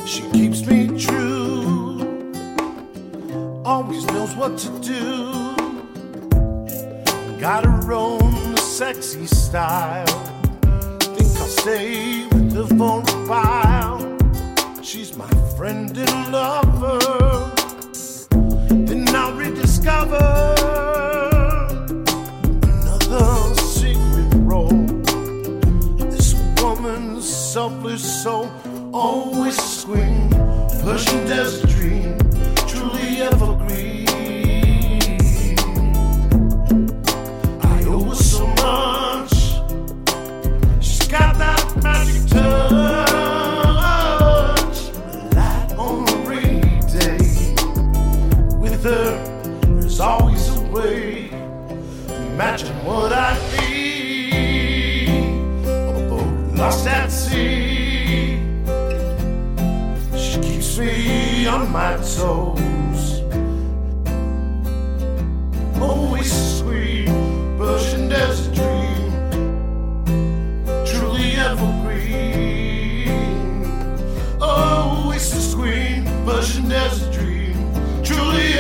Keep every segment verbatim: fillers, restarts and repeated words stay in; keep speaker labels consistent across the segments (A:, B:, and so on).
A: She keeps me true, always knows what to do. Got her own sexy style. Think I'll stay with her for a while. She's my friend and lover. Then I'll rediscover another secret role. This woman's selfless soul, always a queen, Persian desert dream, truly evergreen. I owe her so much. She's got that magic touch, light on a rainy day. With her, there's always a way. Imagine what I'd be, a boat lost at sea. Me on my toes, always sweet, Persian desert dream, truly evergreen. Always a sweet, Persian desert dream, truly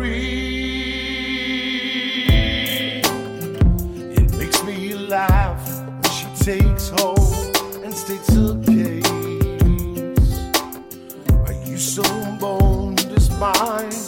A: evergreen. It makes me laugh when she takes hold and states her case. So bold is mine,